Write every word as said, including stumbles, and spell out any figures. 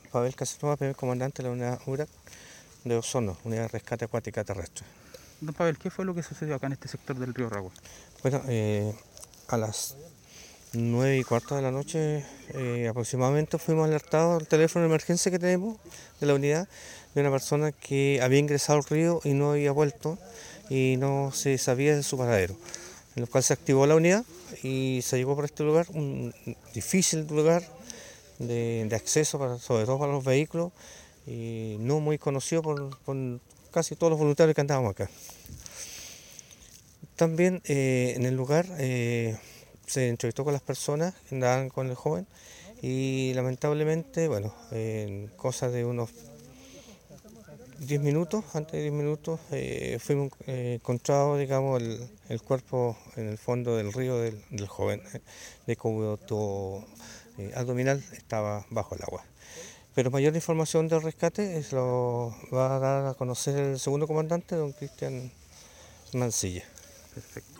Pavel Casanova, primer comandante de la unidad U R A C de Osorno, Unidad de Rescate Acuática Terrestre. Don Pavel, ¿qué fue lo que sucedió acá en este sector del río Ragua? Bueno, eh, a las nueve y cuarto de la noche eh, aproximadamente fuimos alertados al teléfono de emergencia que tenemos de la unidad de una persona que había ingresado al río y no había vuelto y no se sabía de su paradero, en lo cual se activó la unidad y se llegó por este lugar, un difícil lugar de, de acceso, para, sobre todo para los vehículos, y no muy conocido por, por casi todos los voluntarios que andábamos acá. También eh, en el lugar eh, se entrevistó con las personas que andaban con el joven y lamentablemente, bueno, en cosa de unos diez minutos, antes de diez minutos, eh, fuimos eh, encontrados, digamos, el, el cuerpo en el fondo del río del, del joven, eh, de cubierto eh, abdominal, estaba bajo el agua. Pero mayor información del rescate es lo va a dar a conocer el segundo comandante, don Cristian Mancilla. Perfecto.